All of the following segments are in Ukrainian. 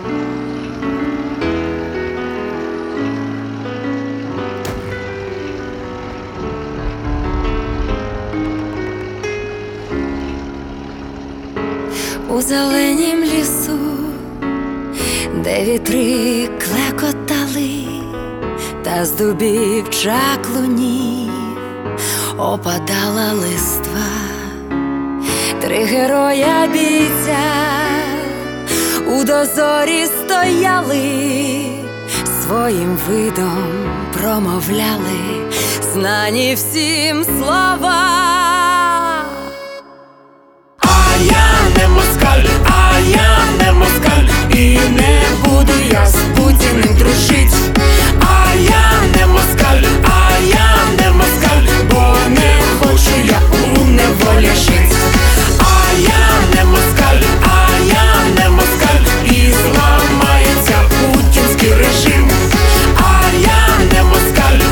У зеленім лісу, де вітри клекотали, та з дубів чаклунів опадала листва. Три героя бійця у дозорі стояли, своїм видом промовляли знані всім слова. А я не москаль, і не буду я з Путіним дружить. А я не москаль, бо не хочу я у неволі жить. А я не москаль, і зламається путінський режим. А я не москаль,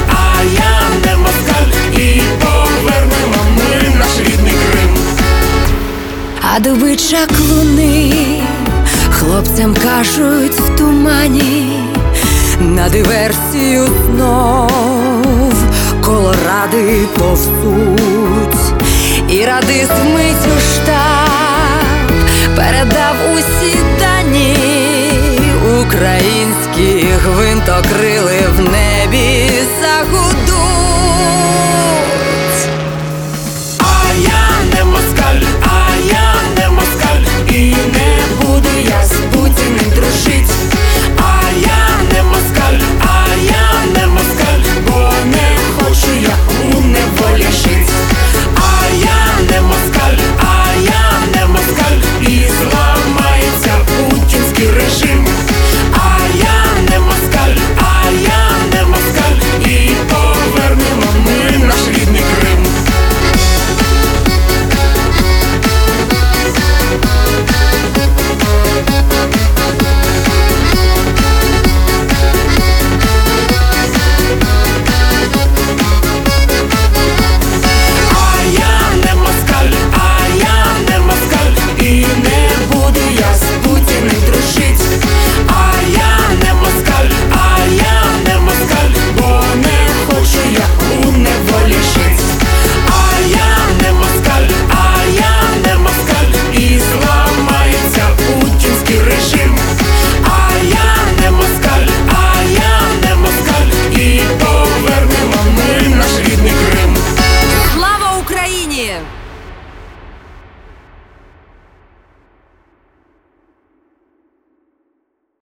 і повернемо ми наш рідний Крим. А дуби чаклуни хлопцям кажуть в тумані, на диверсію знов коло ради повзуть, і радист вмить у штаб